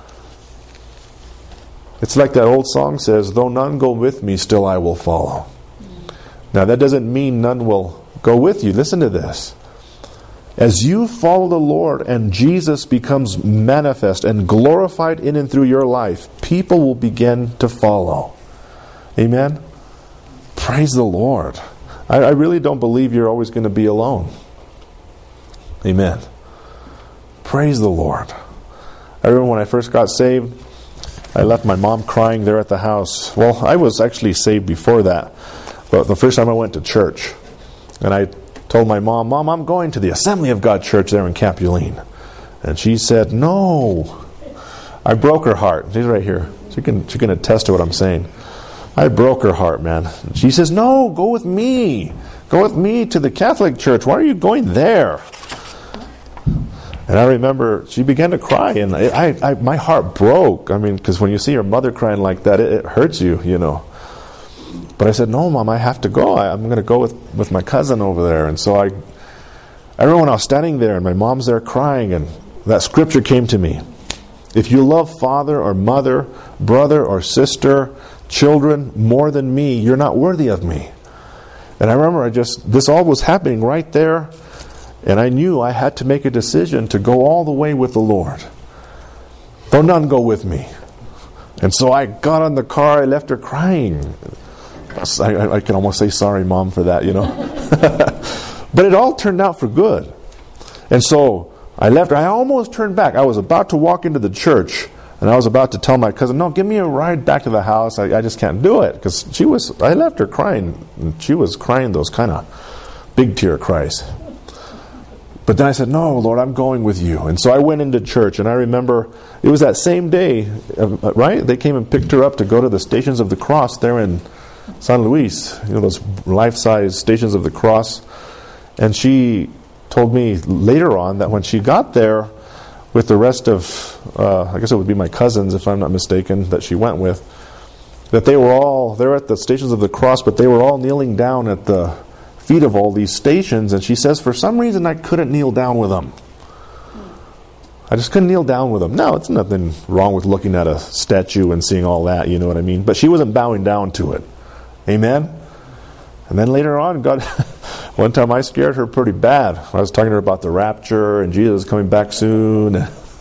It's like that old song says, though none go with me, still I will follow. Now that doesn't mean none will go with you. Listen to this. As you follow the Lord and Jesus becomes manifest and glorified in and through your life, people will begin to follow. Amen? Praise the Lord. I, I really don't believe you're always going to be alone. Amen. Praise the Lord. I remember when I first got saved, I left my mom crying there at the house. Well, I was actually saved before that. But the first time I went to church, and I told my mom, Mom, I'm going to the Assembly of God church there in Capuline. And she said, no. I broke her heart. She's right here. She can, she can attest to what I'm saying. I broke her heart, man. She says, no, go with me. Go with me to the Catholic church. Why are you going there? And I remember she began to cry, and I, I, my heart broke. I mean, because when you see your mother crying like that, it, it hurts you, you know. But I said, no, Mom, I have to go. I, I'm going to go with, with my cousin over there. And so I, I remember when I was standing there, and my mom's there crying, and that scripture came to me. If you love father or mother, brother or sister, children more than me, you're not worthy of me. And I remember I just, this all was happening right there. And I knew I had to make a decision to go all the way with the Lord. Though none go with me. And so I got on the car, I left her crying. I, I, I can almost say sorry, Mom, for that, you know. But it all turned out for good. And so I left her. I almost turned back. I was about to walk into the church, and I was about to tell my cousin, no, give me a ride back to the house. I, I just can't do it. Because she was, I left her crying, and she was crying those kind of big tear cries. But then I said, no, Lord, I'm going with you. And so I went into church, and I remember it was that same day, uh, right? They came and picked her up to go to the Stations of the Cross there in San Luis, you know, those life-size Stations of the Cross. And she told me later on that when she got there with the rest of, uh, I guess it would be my cousins, if I'm not mistaken, that she went with, that they were all, they're at the Stations of the Cross, but they were all kneeling down at the feet of all these stations, and she says, for some reason I couldn't kneel down with them. I just couldn't kneel down with them. Now, it's nothing wrong with looking at a statue and seeing all that, you know what I mean? But she wasn't bowing down to it. Amen? And then later on, God, one time I scared her pretty bad. I was talking to her about the rapture and Jesus coming back soon.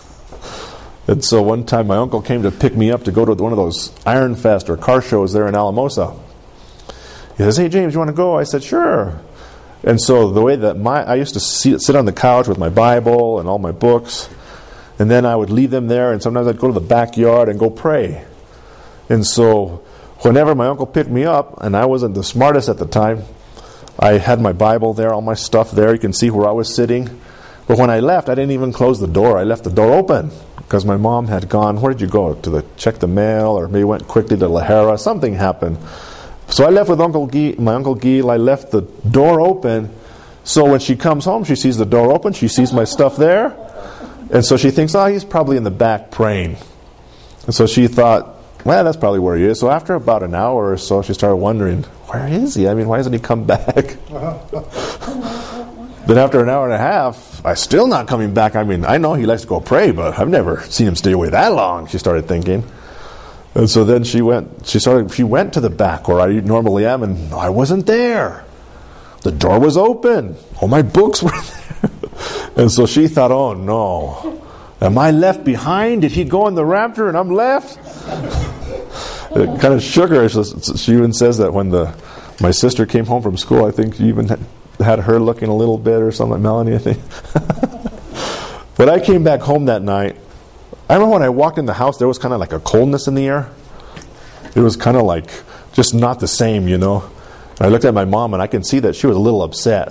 And so one time my uncle came to pick me up to go to one of those Iron Fest or car shows there in Alamosa. He says, hey, James, you want to go? I said, sure. And so the way that my, I used to see, sit on the couch with my Bible and all my books, and then I would leave them there, and sometimes I'd go to the backyard and go pray. And so whenever my uncle picked me up, and I wasn't the smartest at the time, I had my Bible there, all my stuff there. You can see where I was sitting. But when I left, I didn't even close the door. I left the door open because my mom had gone, where did you go? To the check the mail, or maybe went quickly to La Hera. Something happened. So I left with Uncle Guy, my Uncle Gil. I left the door open. So when she comes home, she sees the door open. She sees my stuff there. And so she thinks, oh, he's probably in the back praying. And so she thought, well, that's probably where he is. So after about an hour or so, she started wondering, where is he? I mean, why hasn't he come back? Then after an hour and a half, I'm still not coming back. I mean, I know he likes to go pray, but I've never seen him stay away that long, she started thinking. And so then she went, she started, she went to the back where I normally am, and I wasn't there. The door was open. All my books were there. And so she thought, oh no. Am I left behind? Did he go in the rapture and I'm left? It kind of shook her. She even says that when the my sister came home from school, I think she even had her looking a little bit or something, Melanie, I think. But But I came back home that night. I remember when I walked in the house, there was kind of like a coldness in the air. It was kind of like just not the same, you know. And I looked at my mom, and I can see that she was a little upset.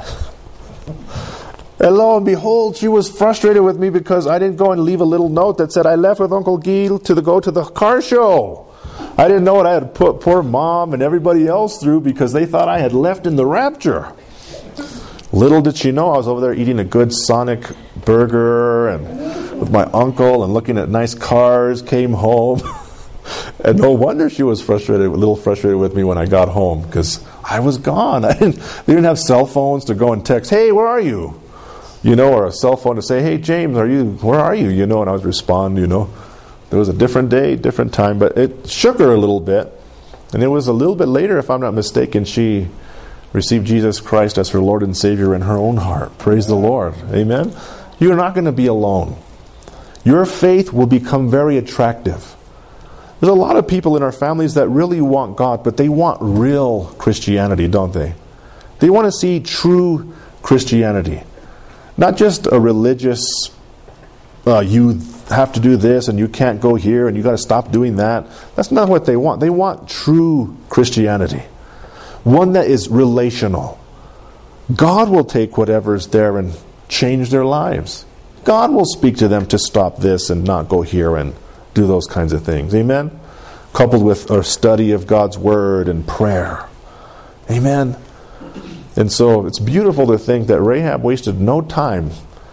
And lo and behold, she was frustrated with me because I didn't go and leave a little note that said, I left with Uncle Guy to the, go to the car show. I didn't know what I had put poor mom and everybody else through because they thought I had left in the rapture. Little did she know I was over there eating a good Sonic burger and with my uncle and looking at nice cars, came home. And no wonder she was frustrated, a little frustrated with me when I got home because I was gone. I didn't, they didn't have cell phones to go and text, hey, where are you? You know, or a cell phone to say, hey, James, are you? Where are you? You know, and I would respond, you know. There was a different day, different time, but it shook her a little bit. And it was a little bit later, if I'm not mistaken, she received Jesus Christ as her Lord and Savior in her own heart. Praise the Lord. Amen? You're not going to be alone. Your faith will become very attractive. There's a lot of people in our families that really want God, but they want real Christianity, don't they? They want to see true Christianity. Not just a religious, uh, you have to do this and you can't go here and you got to stop doing that. That's not what they want. They want true Christianity. One that is relational. God will take whatever's there and change their lives. God will speak to them to stop this and not go here and do those kinds of things. Amen? Coupled with a study of God's Word and prayer. Amen? And so it's beautiful to think that Rahab wasted no time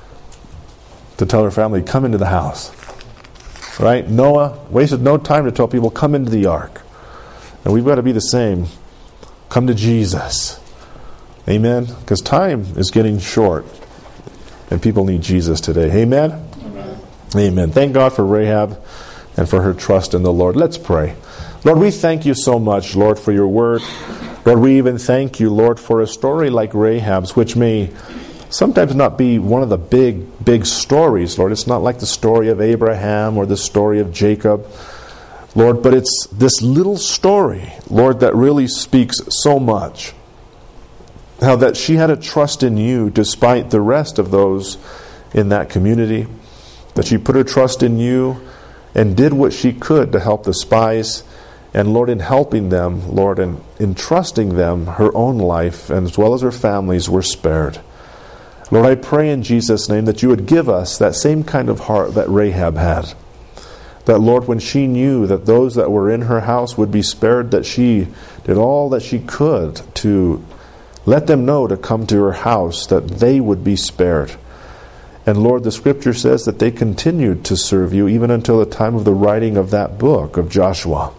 to tell her family, come into the house. Right? Noah wasted no time to tell people, come into the ark. And we've got to be the same. Come to Jesus. Amen? Because time is getting short. And people need Jesus today. Amen? Amen? Amen. Thank God for Rahab and for her trust in the Lord. Let's pray. Lord, we thank you so much, Lord, for your word. Lord, we even thank you, Lord, for a story like Rahab's, which may sometimes not be one of the big, big stories, Lord. It's not like the story of Abraham or the story of Jacob, Lord, but it's this little story, Lord, that really speaks so much. How that she had a trust in you despite the rest of those in that community. That she put her trust in you and did what she could to help the spies. And Lord, in helping them, Lord, and in trusting them, her own life, and as well as her families, were spared. Lord, I pray in Jesus' name that you would give us that same kind of heart that Rahab had. That, Lord, when she knew that those that were in her house would be spared, that she did all that she could to let them know to come to her house, that they would be spared. And Lord, the Scripture says that they continued to serve you even until the time of the writing of that book of Joshua.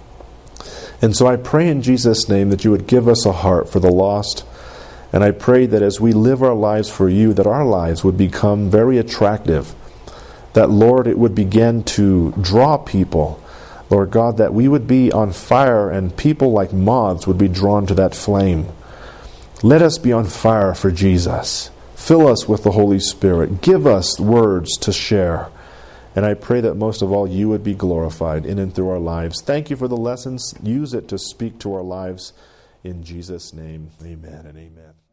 And so I pray in Jesus' name that you would give us a heart for the lost. And I pray that as we live our lives for you, that our lives would become very attractive. That, Lord, it would begin to draw people. Lord God, that we would be on fire and people like moths would be drawn to that flame. Let us be on fire for Jesus. Fill us with the Holy Spirit. Give us words to share. And I pray that most of all, you would be glorified in and through our lives. Thank you for the lessons. Use it to speak to our lives. In Jesus' name, amen and amen.